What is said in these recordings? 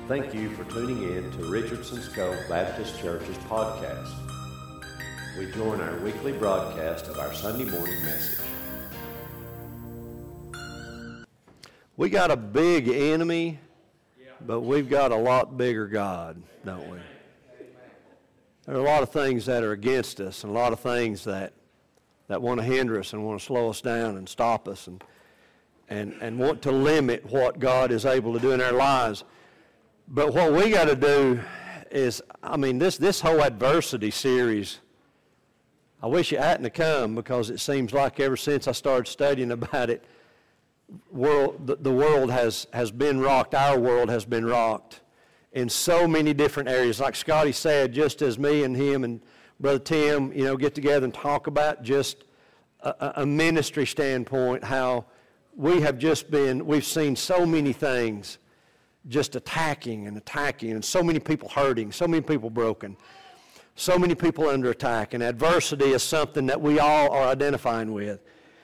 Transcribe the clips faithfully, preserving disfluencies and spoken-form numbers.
Thank you for tuning in to Richardson's Cove Baptist Church's podcast. We join our weekly broadcast of our Sunday morning message. We got a big enemy, but we've got a lot bigger God, don't we? There are a lot of things that are against us, and a lot of things that that want to hinder us and want to slow us down and stop us and and and want to limit what God is able to do in our lives. But what we got to do is, I mean, this this whole adversity series, I wish it hadn't come, because it seems like ever since I started studying about it, world the, the world has, has been rocked, our world has been rocked in so many different areas. Like Scotty said, just as me and him and Brother Tim, you know, get together and talk about just a, a ministry standpoint, how we have just been, we've seen so many things just attacking and attacking, and so many people hurting, so many people broken, so many people under attack. And adversity is something that we all are identifying with.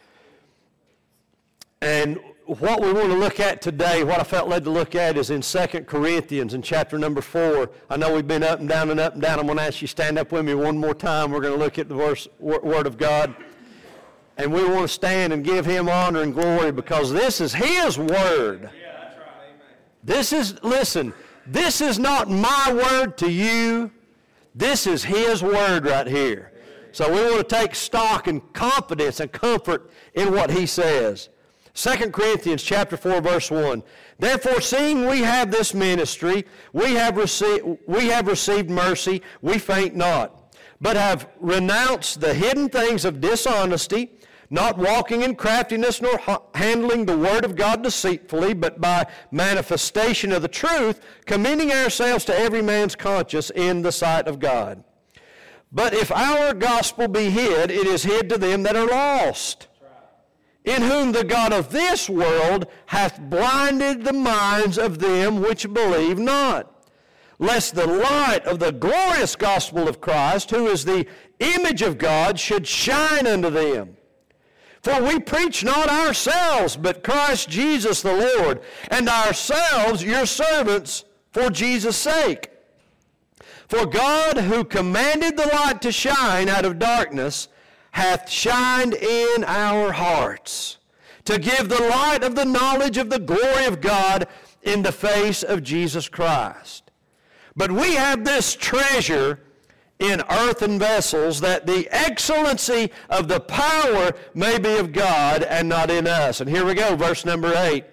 And what we want to look at today, what I felt led to look at, is in Second Corinthians in chapter number four. I know we've been up and down and up and down. I'm going to ask you to stand up with me one more time. We're going to look at the verse, Word of God. And we want to stand and give Him honor and glory, because this is His Word. This is, listen, this is not my word to you. This is His word right here. So we want to take stock and confidence and comfort in what He says. Second Corinthians chapter four, verse one. Therefore, seeing we have this ministry, we have received, we have received mercy, we faint not, but have renounced the hidden things of dishonesty, not walking in craftiness, nor ha- handling the word of God deceitfully, but by manifestation of the truth, commending ourselves to every man's conscience in the sight of God. But if our gospel be hid, it is hid to them that are lost, in whom the God of this world hath blinded the minds of them which believe not, lest the light of the glorious gospel of Christ, who is the image of God, should shine unto them. For we preach not ourselves, but Christ Jesus the Lord, and ourselves your servants for Jesus' sake. For God, who commanded the light to shine out of darkness, hath shined in our hearts, to give the light of the knowledge of the glory of God in the face of Jesus Christ. But we have this treasure in earthen vessels, that the excellency of the power may be of God and not in us. And here we go, verse number eight.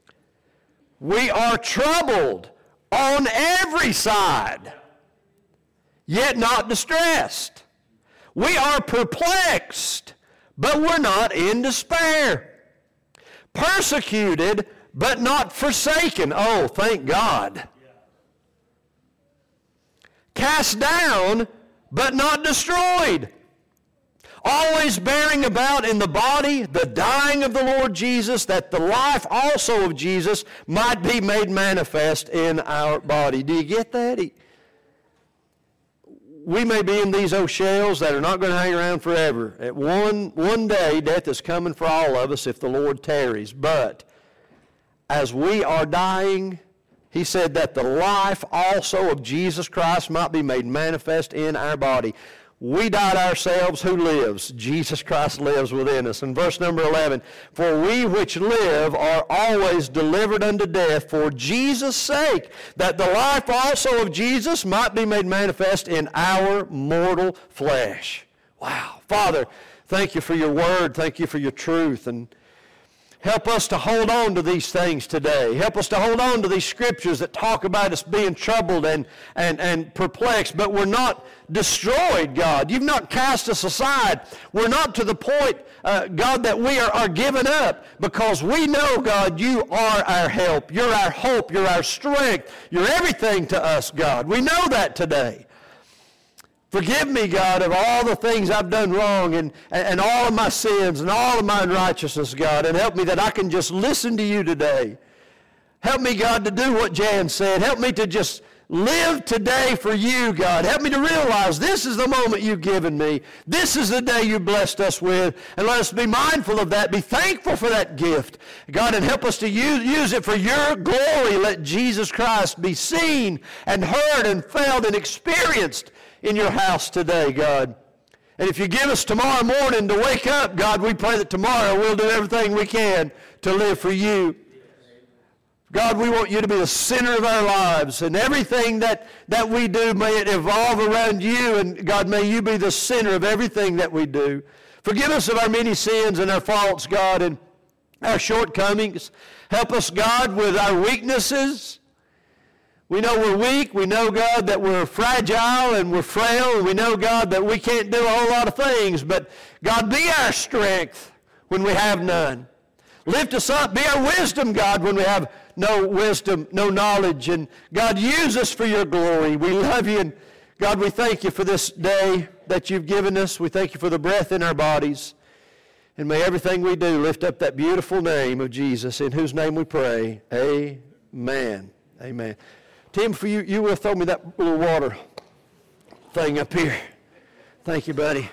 We are troubled on every side, yet not distressed. We are perplexed, but we're not in despair. Persecuted, but not forsaken. Oh, thank God. Cast down, but not destroyed. Always bearing about in the body the dying of the Lord Jesus, that the life also of Jesus might be made manifest in our body. Do you get that? We may be in these old shells that are not going to hang around forever. At one, one day, death is coming for all of us if the Lord tarries. But as we are dying, He said that the life also of Jesus Christ might be made manifest in our body. We died ourselves. Who lives? Jesus Christ lives within us. In verse number eleven, for we which live are always delivered unto death for Jesus' sake, that the life also of Jesus might be made manifest in our mortal flesh. Wow. Father, thank you for your word. Thank you for your truth. And help us to hold on to these things today. Help us to hold on to these scriptures that talk about us being troubled and, and, and perplexed, but we're not destroyed, God. You've not cast us aside. We're not to the point, uh, God, that we are, are given up, because we know, God, you are our help. You're our hope. You're our strength. You're everything to us, God. We know that today. Forgive me, God, of all the things I've done wrong and, and all of my sins and all of my unrighteousness, God, and help me that I can just listen to you today. Help me, God, to do what Jan said. Help me to just live today for you, God. Help me to realize this is the moment you've given me. This is the day you blessed us with. And let us be mindful of that. Be thankful for that gift, God, and help us to use, use it for your glory. Let Jesus Christ be seen and heard and felt and experienced in your house today, God. And if you give us tomorrow morning to wake up, God, we pray that tomorrow we'll do everything we can to live for you. God, we want you to be the center of our lives, and everything that, that we do, may it evolve around you, and God, may you be the center of everything that we do. Forgive us of our many sins and our faults, God, and our shortcomings. Help us, God, with our weaknesses. We know we're weak. We know, God, that we're fragile and we're frail, and we know, God, that we can't do a whole lot of things, but God, be our strength when we have none. Lift us up. Be our wisdom, God, when we have no wisdom, no knowledge. And God, use us for your glory. We love you. And God, we thank you for this day that you've given us. We thank you for the breath in our bodies. And may everything we do lift up that beautiful name of Jesus, in whose name we pray. Amen. Amen. Tim, for you, you will throw me that little water thing up here. Thank you, buddy.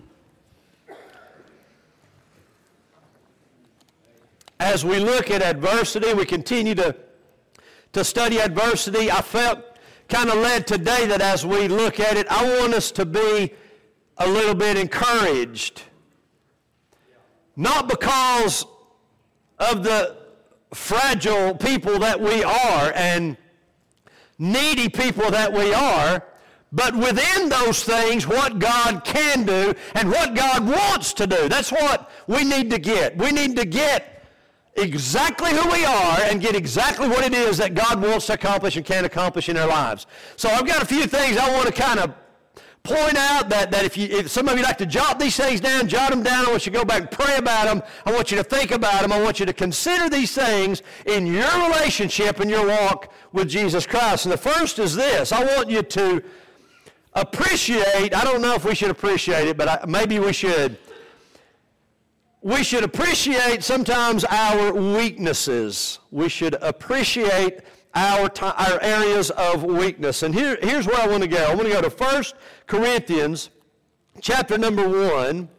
As we look at adversity, we continue to, to study adversity. I felt kind of led today that as we look at it, I want us to be a little bit encouraged. Not because of the fragile people that we are and needy people that we are, but within those things, what God can do and what God wants to do. That's what we need to get. We need to get exactly who we are and get exactly what it is that God wants to accomplish and can accomplish in our lives. So I've got a few things I want to kind of point out that, that if, you, if some of you like to jot these things down, jot them down. I want you to go back and pray about them. I want you to think about them. I want you to consider these things in your relationship and your walk with Jesus Christ. And the first is this. I want you to appreciate, I don't know if we should appreciate it, but I, maybe we should. We should appreciate sometimes our weaknesses. We should appreciate our, t- our areas of weakness. And here, here's where I want to go. I want to go to First Corinthians chapter number one,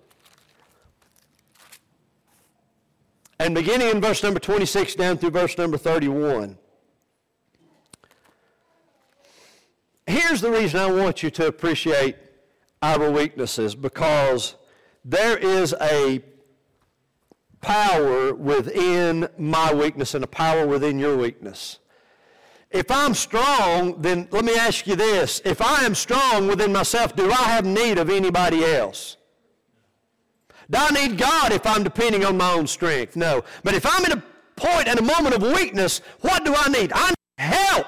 and beginning in verse number twenty-six down through verse number thirty-one. Here's the reason I want you to appreciate our weaknesses, because there is a power within my weakness and a power within your weakness. If I'm strong, then let me ask you this. If I am strong within myself, do I have need of anybody else? Do I need God if I'm depending on my own strength? No. But if I'm in a point and a moment of weakness, what do I need? I need help.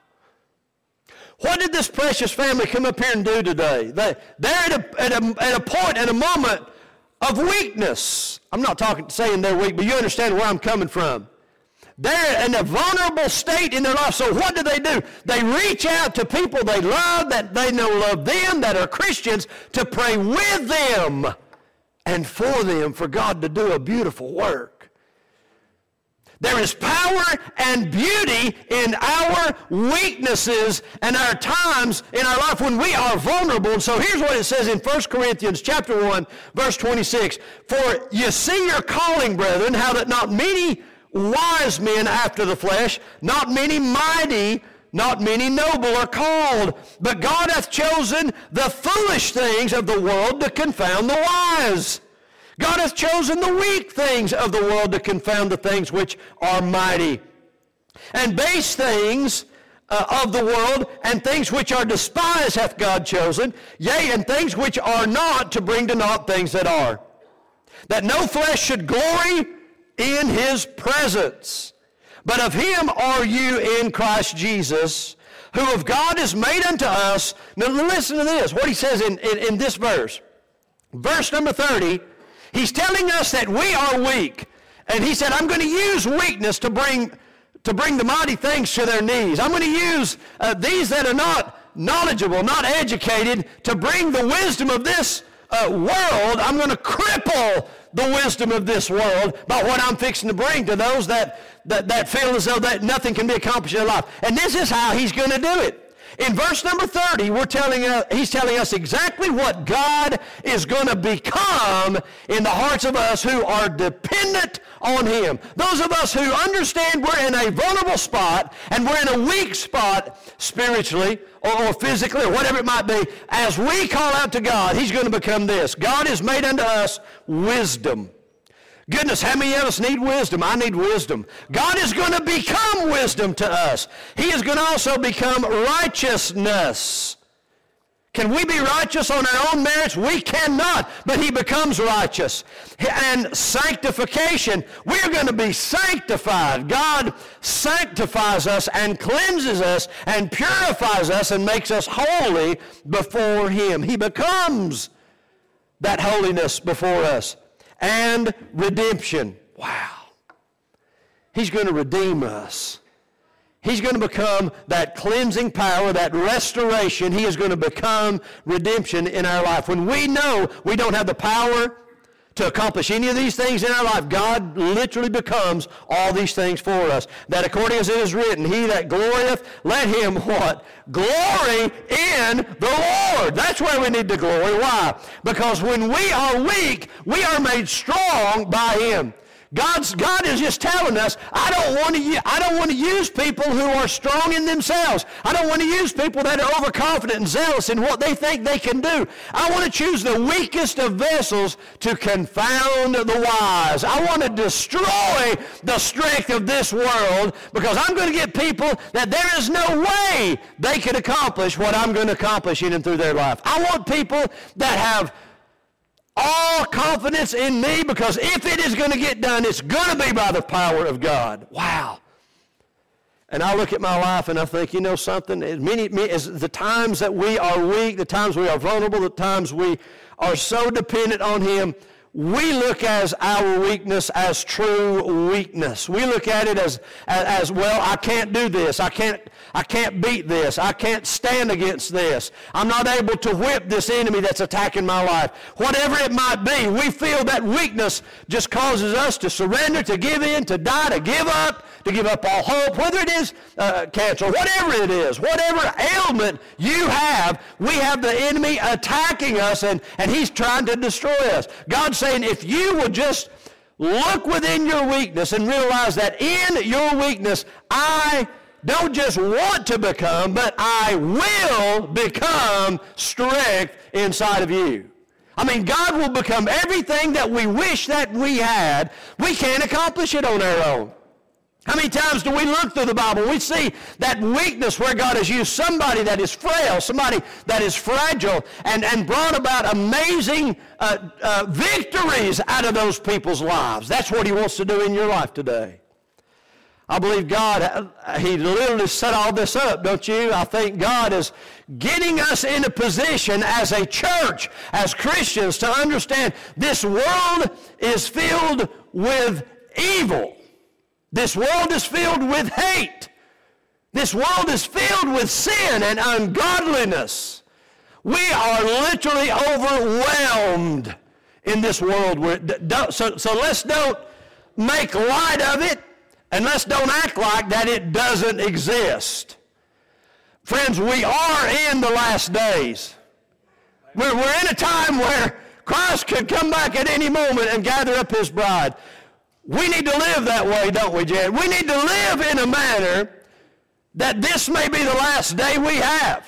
What did this precious family come up here and do today? They, they're at a, at, a, at a point and a moment of weakness. I'm not talking saying they're weak, but you understand where I'm coming from. They're in a vulnerable state in their life. So what do they do? They reach out to people they love, that they know love them, that are Christians, to pray with them and for them, for God to do a beautiful work. There is power and beauty in our weaknesses and our times in our life when we are vulnerable. And so here's what it says in First Corinthians chapter one, verse twenty-six. For you see your calling, brethren, how that not many wise men after the flesh, not many mighty, not many noble are called, but God hath chosen the foolish things of the world to confound the wise. God hath chosen the weak things of the world to confound the things which are mighty. And base things uh, of the world and things which are despised hath God chosen, yea, and things which are not, to bring to naught things that are, that no flesh should glory in his presence. But of him are you in Christ Jesus, who of God is made unto us. Now listen to this, what he says in, in, in this verse. Verse number thirty, he's telling us that we are weak. And he said, I'm going to use weakness to bring, to bring the mighty things to their knees. I'm going to use uh, these that are not knowledgeable, not educated, to bring the wisdom of this uh, world. I'm going to cripple the wisdom of this world by what I'm fixing to bring to those that, that, that feel as though that nothing can be accomplished in their life. And this is how he's going to do it. In verse number thirty, we're telling uh, he's telling us exactly what God is going to become in the hearts of us who are dependent on him. Those of us who understand we're in a vulnerable spot and we're in a weak spot spiritually or, or physically or whatever it might be. As we call out to God, he's going to become this. God has made unto us wisdom. Goodness, how many of us need wisdom? I need wisdom. God is going to become wisdom to us. He is going to also become righteousness. Can we be righteous on our own merits? We cannot, but he becomes righteous. And sanctification, we're going to be sanctified. God sanctifies us and cleanses us and purifies us and makes us holy before him. He becomes that holiness before us. And redemption. Wow. He's going to redeem us. He's going to become that cleansing power, that restoration. He is going to become redemption in our life. When we know we don't have the power to accomplish any of these things in our life, God literally becomes all these things for us. That according as it is written, he that glorieth, let him what? Glory in the Lord. That's where we need to glory. Why? Because when we are weak, we are made strong by him. God's, God is just telling us, I don't want to I don't want to use people who are strong in themselves. I don't want to use people that are overconfident and zealous in what they think they can do. I want to choose the weakest of vessels to confound the wise. I want to destroy the strength of this world because I'm going to get people that there is no way they can accomplish what I'm going to accomplish in and through their life. I want people that have all confidence in me, because if it is going to get done, it's going to be by the power of God. Wow. And I look at my life and I think, you know something, as many as the times that we are weak, the times we are vulnerable, the times we are so dependent on him, we look as our weakness as true weakness. We look at it as, as, as well, I can't do this. I can't, I can't beat this. I can't stand against this. I'm not able to whip this enemy that's attacking my life. Whatever it might be, we feel that weakness just causes us to surrender, to give in, to die, to give up, to give up all hope, whether it is uh, cancer, whatever it is, whatever ailment you have, we have the enemy attacking us, and, and he's trying to destroy us. God's saying, if you will just look within your weakness and realize that in your weakness, I don't just want to become, but I will become strength inside of you. I mean, God will become everything that we wish that we had. We can't accomplish it on our own. How many times do we look through the Bible? We see that weakness where God has used somebody that is frail, somebody that is fragile, and, and brought about amazing uh, uh, victories out of those people's lives. That's what he wants to do in your life today. I believe God, he literally set all this up, don't you? I think God is getting us in a position as a church, as Christians, to understand this world is filled with evil. This world is filled with hate. This world is filled with sin and ungodliness. We are literally overwhelmed in this world. So, so let's don't make light of it, and let's don't act like that it doesn't exist. Friends, we are in the last days. We're, we're in a time where Christ could come back at any moment and gather up his bride. We need to live that way, don't we, Jared? We need to live in a manner that this may be the last day we have.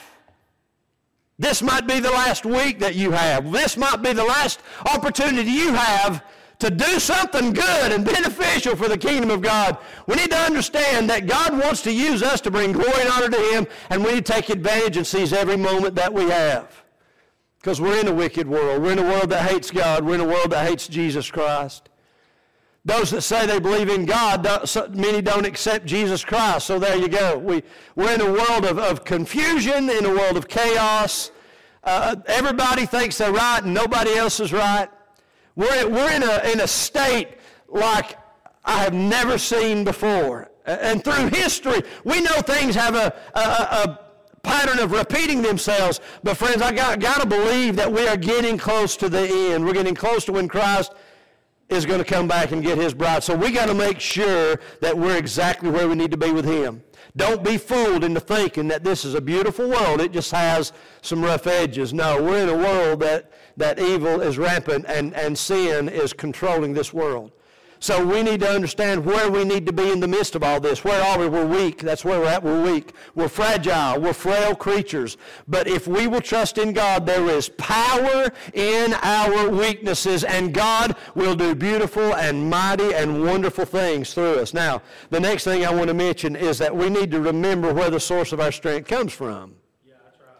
This might be the last week that you have. This might be the last opportunity you have to do something good and beneficial for the kingdom of God. We need to understand that God wants to use us to bring glory and honor to him, and we need to take advantage and seize every moment that we have. Because we're in a wicked world. We're in a world that hates God. We're in a world that hates Jesus Christ. Those that say they believe in God, don't, many don't accept Jesus Christ. So there you go. We, we're in a world of, of confusion, in a world of chaos. Uh, everybody thinks they're right and nobody else is right. We're, we're in, a, in a state like I have never seen before. And through history, we know things have a, a, a pattern of repeating themselves. But friends, I got, got to believe that we are getting close to the end. We're getting close to when Christ is going to come back and get his bride. So we got to make sure that we're exactly where we need to be with him. Don't be fooled into thinking that this is a beautiful world. It just has some rough edges. No, we're in a world that, that evil is rampant and, and sin is controlling this world. So we need to understand where we need to be in the midst of all this. Where are we? We're weak. That's where we're at. We're weak. We're fragile. We're frail creatures. But if we will trust in God, there is power in our weaknesses, and God will do beautiful and mighty and wonderful things through us. Now, the next thing I want to mention is that we need to remember where the source of our strength comes from. Yeah,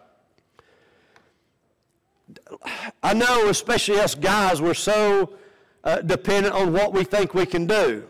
that's right. I know, especially us guys, we're so Uh, dependent on what we think we can do.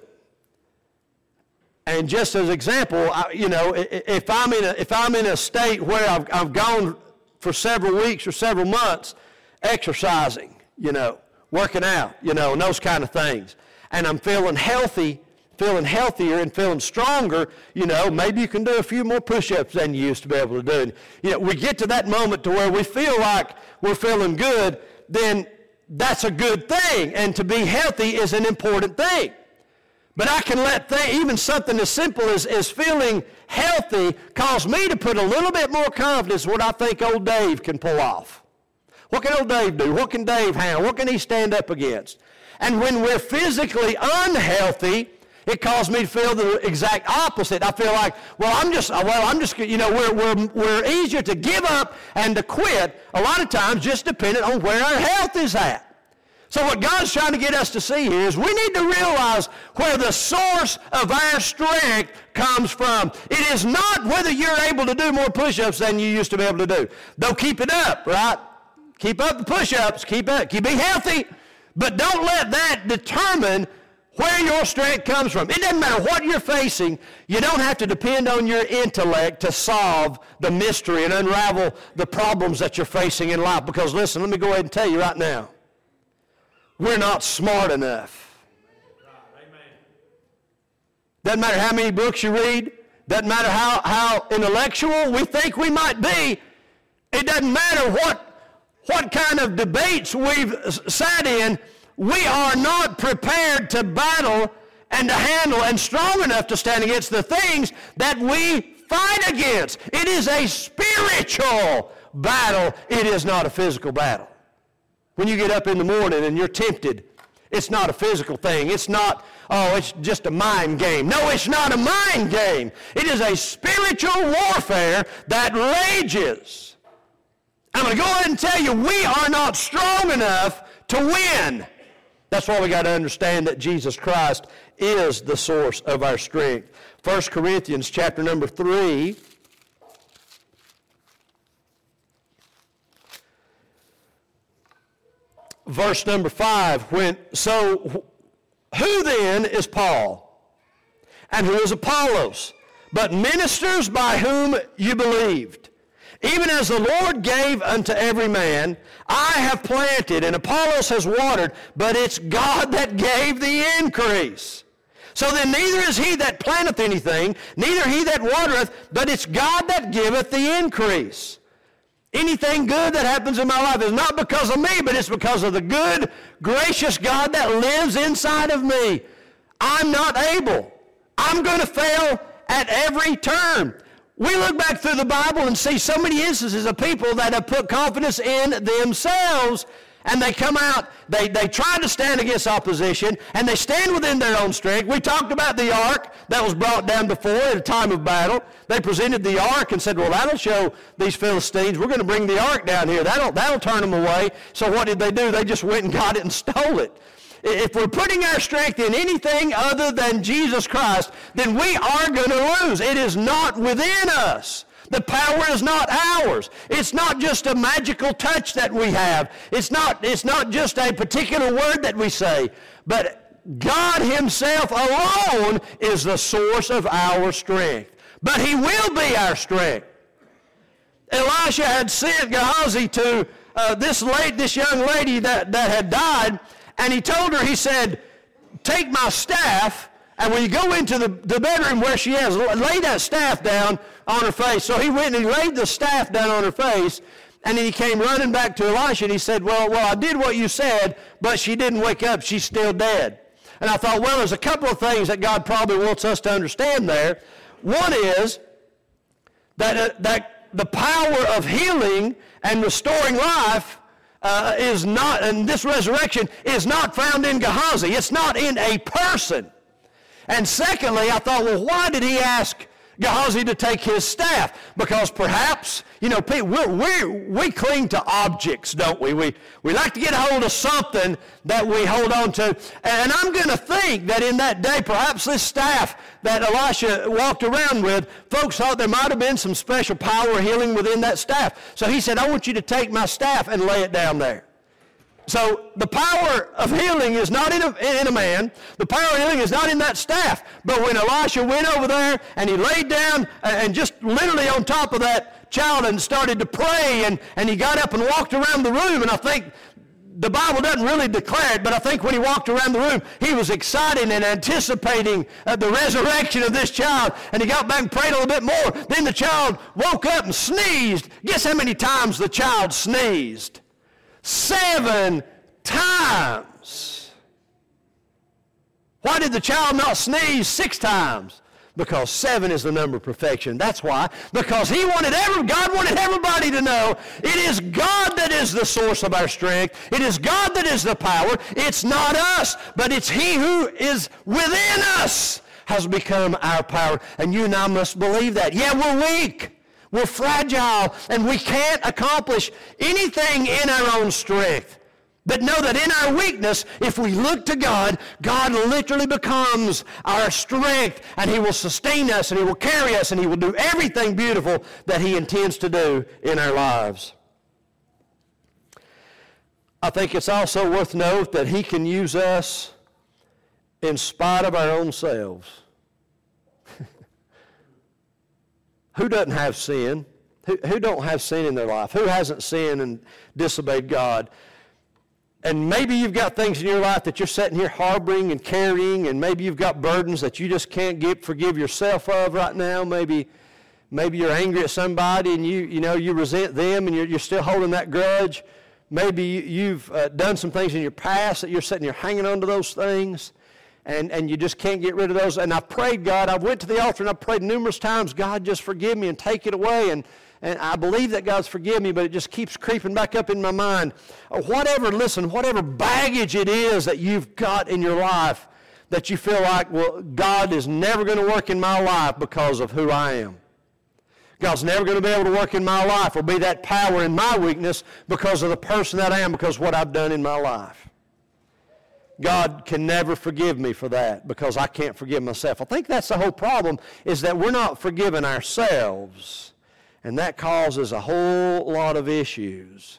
And just as example, I, you know, if I'm in a, if I'm in a state where I've, I've gone for several weeks or several months exercising, you know, working out, you know, and those kind of things, and I'm feeling healthy, feeling healthier and feeling stronger, you know, maybe you can do a few more push-ups than you used to be able to do. And, you know, we get to that moment to where we feel like we're feeling good, then that's a good thing, and to be healthy is an important thing. But I can let th- even something as simple as, as feeling healthy cause me to put a little bit more confidence in what I think old Dave can pull off. What can old Dave do? What can Dave handle? What can he stand up against? And when we're physically unhealthy, it caused me to feel the exact opposite. I feel like, well, I'm just, well, I'm just, you know, we're, we're, we're easier to give up and to quit a lot of times just depending on where our health is at. So what God's trying to get us to see here is we need to realize where the source of our strength comes from. It is not whether you're able to do more push-ups than you used to be able to do. Though keep it up, right? Keep up the push-ups, keep up, keep be healthy, but don't let that determine where your strength comes from. It doesn't matter what you're facing. You don't have to depend on your intellect to solve the mystery and unravel the problems that you're facing in life. Because listen, let me go ahead and tell you right now, we're not smart enough. Doesn't matter how many books you read. Doesn't matter how, how intellectual we think we might be. It doesn't matter what, what kind of debates we've sat in. We are not prepared to battle and to handle and strong enough to stand against the things that we fight against. It is a spiritual battle. It is not a physical battle. When you get up in the morning and you're tempted, it's not a physical thing. It's not, oh, it's just a mind game. No, it's not a mind game. It is a spiritual warfare that rages. I'm going to go ahead and tell you, we are not strong enough to win. That's why we got to understand that Jesus Christ is the source of our strength. First Corinthians chapter number three. Verse number five. When, so who then is Paul? And who is Apollos? But ministers by whom you believed. Even as the Lord gave unto every man, I have planted, and Apollos has watered, but it's God that gave the increase. So then neither is he that planteth anything, neither he that watereth, but it's God that giveth the increase. Anything good that happens in my life is not because of me, but it's because of the good, gracious God that lives inside of me. I'm not able. I'm going to fail at every turn. We look back through the Bible and see so many instances of people that have put confidence in themselves, and they come out, they, they try to stand against opposition, and they stand within their own strength. We talked about the ark that was brought down before at a time of battle. They presented the ark and said, well, that'll show these Philistines, we're going to bring the ark down here. That'll, that'll turn them away. So what did they do? They just went and got it and stole it. If we're putting our strength in anything other than Jesus Christ, then we are going to lose. It is not within us. The power is not ours. It's not just a magical touch that we have. It's not, it's not just a particular word that we say. But God himself alone is the source of our strength. But he will be our strength. Elisha had sent Gehazi to uh, this, late, this young lady that, that had died, and he told her, he said, take my staff, and when you go into the, the bedroom where she is, lay that staff down on her face. So he went and he laid the staff down on her face, And then he came running back to Elisha and he said, well, well, I did what you said, but she didn't wake up. She's still dead. And I thought, well, there's a couple of things that God probably wants us to understand there. One is that, uh, that the power of healing and restoring life uh, is not, and this resurrection is not found in Gehazi. It's not in a person. And secondly, I thought, well, why did he ask Gehazi to take his staff? Because perhaps, you know, we we we cling to objects, don't we? We we like to get a hold of something that we hold on to. And I'm going to think that in that day, perhaps this staff that Elisha walked around with, folks thought there might have been some special power or healing within that staff. So he said, I want you to take my staff and lay it down there. So the power of healing is not in a, in a man. The power of healing is not in that staff. But when Elisha went over there and he laid down and just literally on top of that child and started to pray, and, and he got up and walked around the room, and I think the Bible doesn't really declare it, but I think when he walked around the room, he was excited and anticipating uh, the resurrection of this child, and he got back and prayed a little bit more. Then the child woke up and sneezed. Guess how many times the child sneezed? Seven times. Why did the child not sneeze six times? Because seven is the number of perfection. That's why. Because he wanted every, God wanted everybody to know it is God that is the source of our strength. It is God that is the power. It's not us, but it's He who is within us has become our power. And you and I must believe that. Yeah, we're weak. We're fragile, and we can't accomplish anything in our own strength. But know that in our weakness, if we look to God, God literally becomes our strength, and He will sustain us, and He will carry us, and He will do everything beautiful that He intends to do in our lives. I think it's also worth note that He can use us in spite of our own selves. Who doesn't have sin? Who, who don't have sin in their life? Who hasn't sinned and disobeyed God? And maybe you've got things in your life that you're sitting here harboring and carrying, and maybe you've got burdens that you just can't get, forgive yourself of right now. Maybe, maybe you're angry at somebody and you, you know, you resent them and you're, you're still holding that grudge. Maybe you, you've uh, done some things in your past that you're sitting here hanging on to those things. And, and you just can't get rid of those. And I prayed, God, I went to the altar and I prayed numerous times, God, just forgive me and take it away. And, and I believe that God's forgiven me, but it just keeps creeping back up in my mind. Whatever, listen, whatever baggage it is that you've got in your life that you feel like, well, God is never going to work in my life because of who I am. God's never going to be able to work in my life or be that power in my weakness because of the person that I am, because of what I've done in my life. God can never forgive me for that because I can't forgive myself. I think that's the whole problem, is that we're not forgiving ourselves, and that causes a whole lot of issues.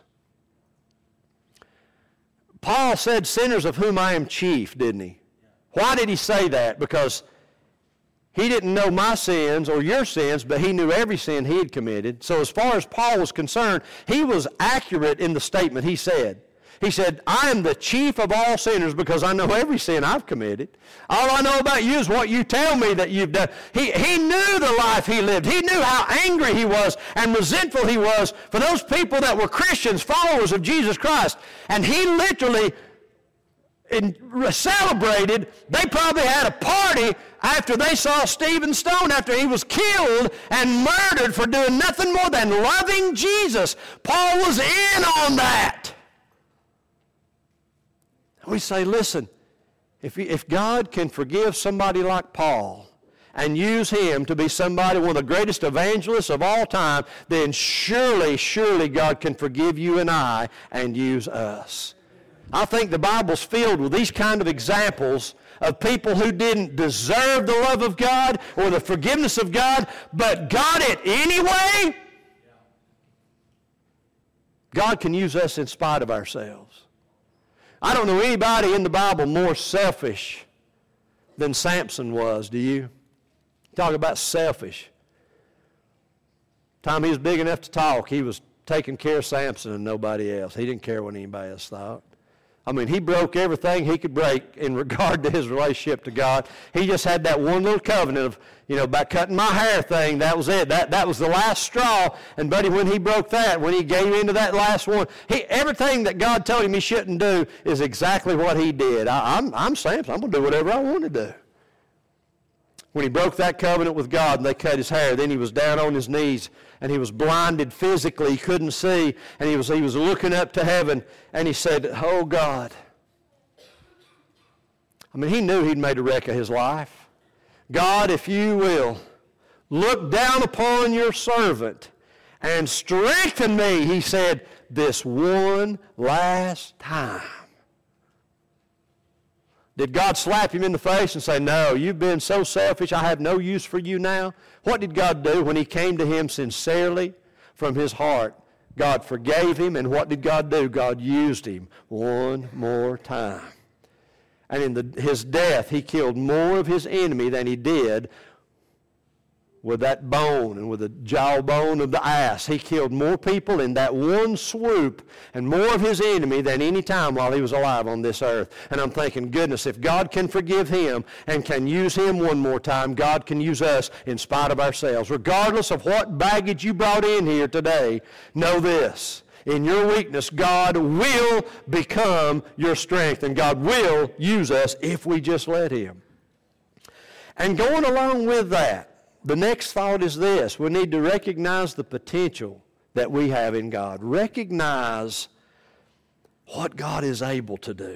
Paul said, sinners of whom I am chief, didn't he? Why did he say that? Because he didn't know my sins or your sins, but he knew every sin he had committed. So as far as Paul was concerned, he was accurate in the statement he said. He said, I am the chief of all sinners because I know every sin I've committed. All I know about you is what you tell me that you've done. He, he knew the life he lived. He knew how angry he was and resentful he was for those people that were Christians, followers of Jesus Christ. And he literally in, celebrated. They probably had a party after they saw Stephen stoned, after he was killed and murdered for doing nothing more than loving Jesus. Paul was in on that. We say, listen, if, if God can forgive somebody like Paul and use him to be somebody, one of the greatest evangelists of all time, then surely, surely God can forgive you and I and use us. I think the Bible's filled with these kind of examples of people who didn't deserve the love of God or the forgiveness of God, but got it anyway. God can use us in spite of ourselves. I don't know anybody in the Bible more selfish than Samson was, do you? Talk about selfish. Time he was big enough to talk, he was taking care of Samson and nobody else. He didn't care what anybody else thought. I mean, he broke everything he could break in regard to his relationship to God. He just had that one little covenant of, you know, by cutting my hair thing, that was it. That that was the last straw. And, buddy, when he broke that, when he gave into that last one, he, everything that God told him he shouldn't do is exactly what he did. I, I'm, I'm Samson. I'm going to do whatever I want to do. When he broke that covenant with God and they cut his hair, then he was down on his knees and he was blinded physically. He couldn't see, and he was, he was looking up to heaven, and he said, oh, God. I mean, he knew he'd made a wreck of his life. God, if you will, look down upon your servant and strengthen me, he said, this one last time. Did God slap him in the face and say, no, you've been so selfish, I have no use for you now? What did God do when he came to him sincerely from his heart? God forgave him, and what did God do? God used him one more time. And in the, his death, he killed more of his enemy than he did with that bone and with the jawbone of the ass. He killed more people in that one swoop and more of his enemy than any time while he was alive on this earth. And I'm thinking, goodness, if God can forgive him and can use him one more time, God can use us in spite of ourselves. Regardless of what baggage you brought in here today, know this. In your weakness, God will become your strength, and God will use us if we just let him. And going along with that, the next thought is this. We need to recognize the potential that we have in God. Recognize what God is able to do.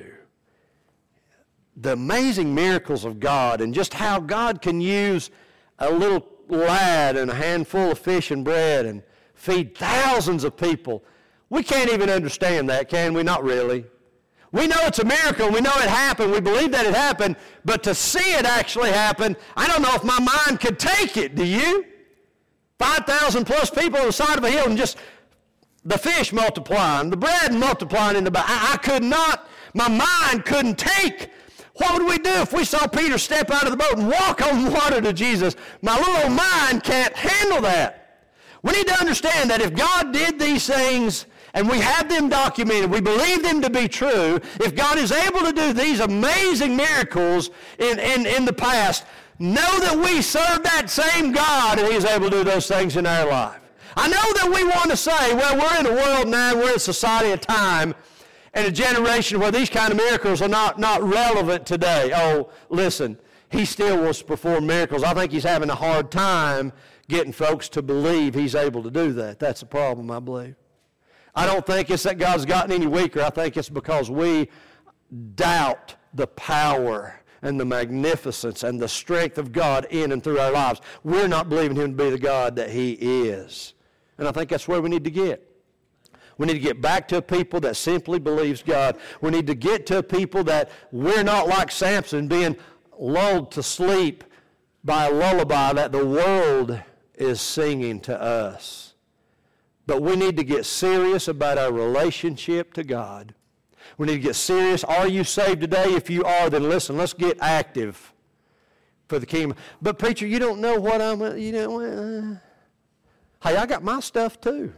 The amazing miracles of God and just how God can use a little lad and a handful of fish and bread and feed thousands of people. We can't even understand that, can we? Not really. We know it's a miracle. We know it happened. We believe that it happened. But to see it actually happen, I don't know if my mind could take it. Do you? five thousand plus people on the side of a hill and just the fish multiplying, the bread multiplying in the back. I, I could not, my mind couldn't take. What would we do if we saw Peter step out of the boat and walk on water to Jesus? My little old mind can't handle that. We need to understand that if God did these things, and we have them documented, we believe them to be true, if God is able to do these amazing miracles in, in, in the past, know that we serve that same God and he's able to do those things in our life. I know that we want to say, well, we're in a world now, we're in a society of time, and a generation where these kind of miracles are not, not relevant today. Oh, listen, he still wants to perform miracles. I think he's having a hard time getting folks to believe he's able to do that. That's the problem, I believe. I don't think it's that God's gotten any weaker. I think it's because we doubt the power and the magnificence and the strength of God in and through our lives. We're not believing him to be the God that he is. And I think that's where we need to get. We need to get back to a people that simply believes God. We need to get to a people that we're not like Samson being lulled to sleep by a lullaby that the world is singing to us. But we need to get serious about our relationship to God. We need to get serious. Are you saved today? If you are, then listen, let's get active for the kingdom. But preacher, you don't know what I'm, you know, uh, hey, I got my stuff too.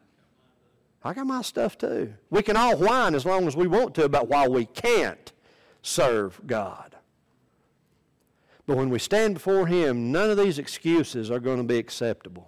I got my stuff too. We can all whine as long as we want to about why we can't serve God. But when we stand before him, none of these excuses are going to be acceptable.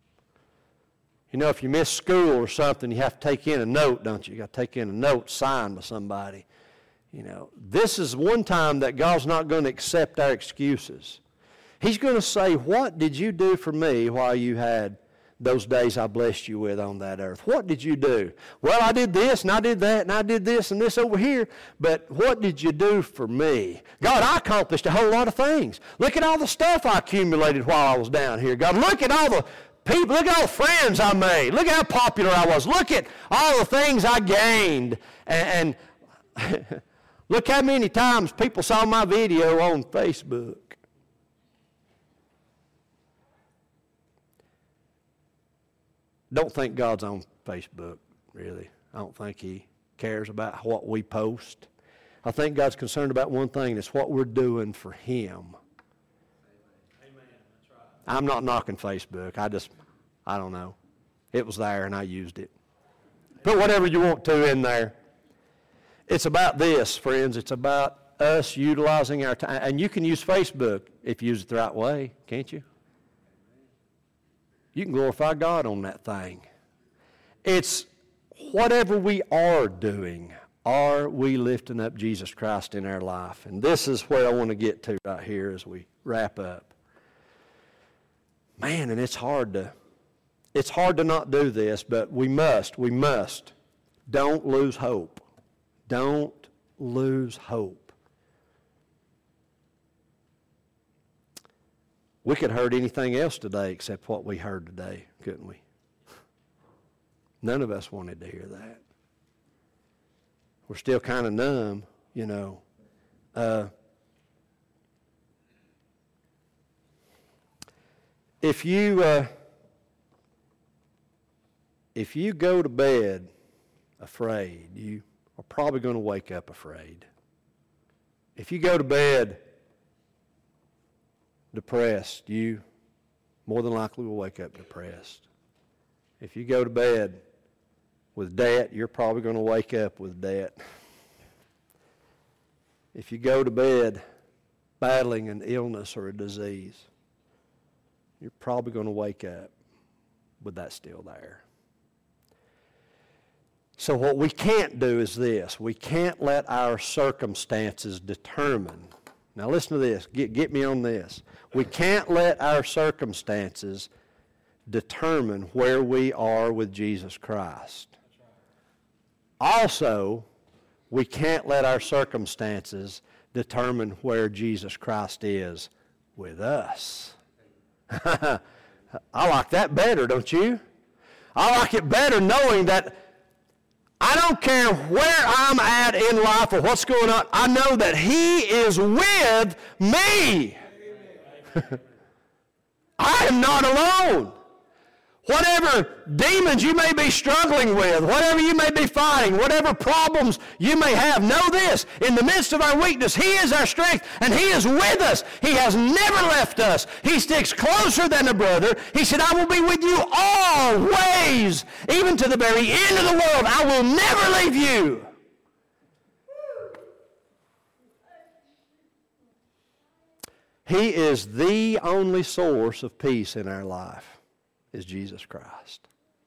You know, if you miss school or something, you have to take in a note, don't you? You got to take in a note signed by somebody. You know, this is one time that God's not going to accept our excuses. He's going to say, what did you do for me while you had those days I blessed you with on that earth? What did you do? Well, I did this, and I did that, and I did this and this over here, but what did you do for me? God, I accomplished a whole lot of things. Look at all the stuff I accumulated while I was down here. God, look at all the people, look at all the friends I made. Look at how popular I was. Look at all the things I gained. And, and look how many times people saw my video on Facebook. Don't think God's on Facebook, really. I don't think he cares about what we post. I think God's concerned about one thing, it's what we're doing for him. I'm not knocking Facebook. I just, I don't know. It was there and I used it. Put whatever you want to in there. It's about this, friends. It's about us utilizing our time. And you can use Facebook if you use it the right way, can't you? You can glorify God on that thing. It's whatever we are doing, are we lifting up Jesus Christ in our life? And this is where I want to get to right here as we wrap up. Man, and it's hard to, it's hard to not do this, but we must, we must. Don't lose hope. Don't lose hope. We could have heard anything else today except what we heard today, couldn't we? None of us wanted to hear that. We're still kind of numb, you know. Uh, if you uh, if you go to bed afraid, you are probably going to wake up afraid. If you go to bed depressed, you more than likely will wake up depressed. If you go to bed with debt, you're probably going to wake up with debt. If you go to bed battling an illness or a disease, you're probably going to wake up with that still there. So what we can't do is this. We can't let our circumstances determine. Now listen to this. Get, get me on this. We can't let our circumstances determine where we are with Jesus Christ. Also, we can't let our circumstances determine where Jesus Christ is with us. I like that better, don't you? I like it better knowing that I don't care where I'm at in life or what's going on. I know that He is with me. I am not alone. Whatever demons you may be struggling with, whatever you may be fighting, whatever problems you may have, know this. In the midst of our weakness, He is our strength, and He is with us. He has never left us. He sticks closer than a brother. He said, I will be with you always, even to the very end of the world. I will never leave you. He is the only source of peace in our life. Is Jesus Christ.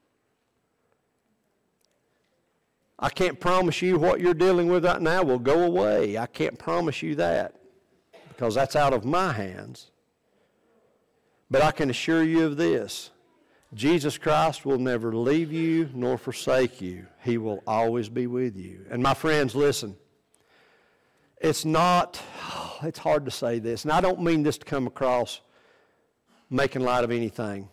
I can't promise you what you're dealing with right now will go away. I can't promise you that because that's out of my hands. But I can assure you of this. Jesus Christ will never leave you nor forsake you. He will always be with you. And my friends, listen. It's not, it's hard to say this, and I don't mean this to come across making light of anything.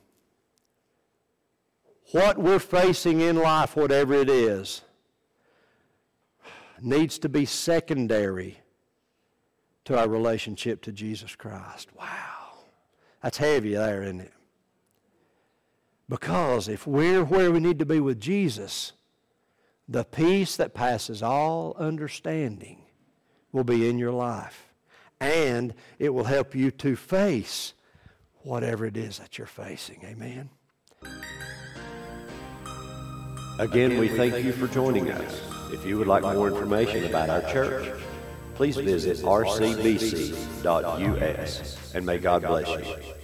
What we're facing in life, whatever it is, needs to be secondary to our relationship to Jesus Christ. Wow. That's heavy there, isn't it? Because if we're where we need to be with Jesus, the peace that passes all understanding will be in your life. And it will help you to face whatever it is that you're facing. Amen. Again, we thank you for joining us. If you would like more information about our church, please visit r c b c dot u s, and may God bless you.